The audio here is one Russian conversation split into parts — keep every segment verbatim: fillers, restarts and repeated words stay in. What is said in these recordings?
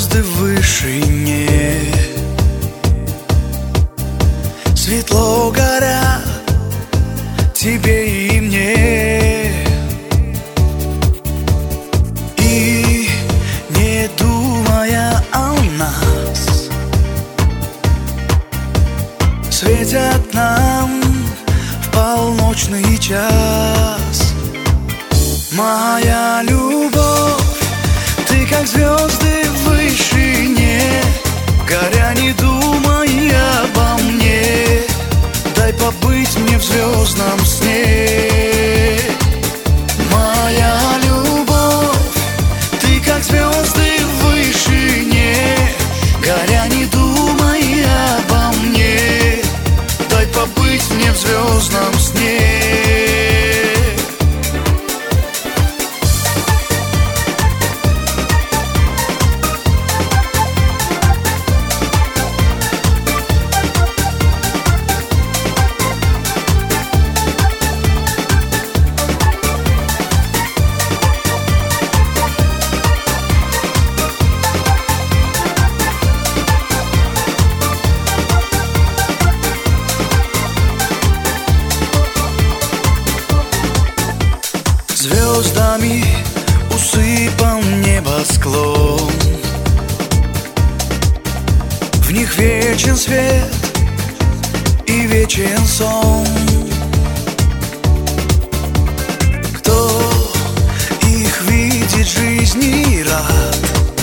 звезды в вышине светло горят тебе и мне. И не думая о нас, светят нам в полночный час. Моя любовь, ты как звезды в вышине, горя не думай обо мне, дай побыть мне в звездном сне. Моя любовь, ты как звезды в вышине, горя не думай обо мне, дай побыть мне в звездном сне. Звездами усыпан небосклон, в них вечен свет и вечен сон. Кто их видит, жизни рад,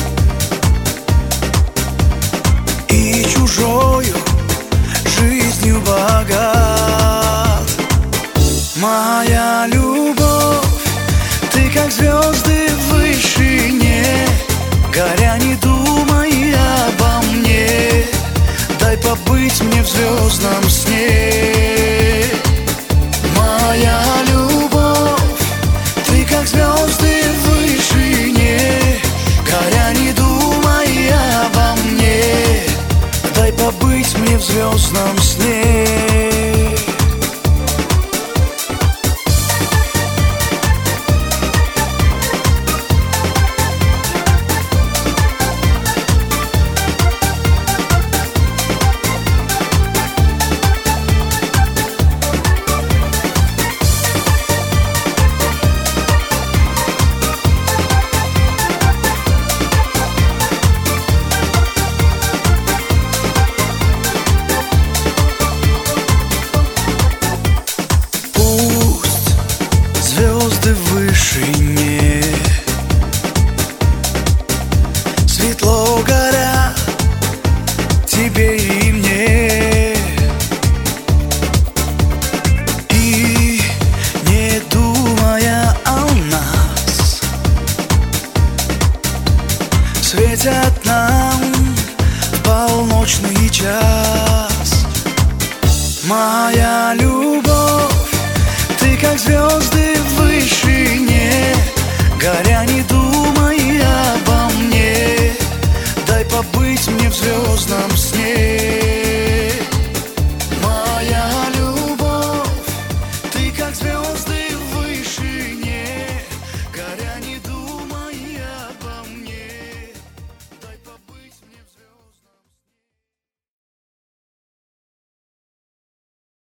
и чужою жизнью богат. Моя любовь, ты как звезды в вышине, горя не думай обо мне, дай побыть мне в звездном сне. Моя любовь, ты как звезды в вышине, горя не думай обо мне, дай побыть мне в звездном сне. Звезды в вышине светло горят тебе и мне. И не думая о нас, светят нам в полночный час. Моя любовь, ты как звезды в вышине, горя не думай обо мне, дай побыть мне в звездном сне.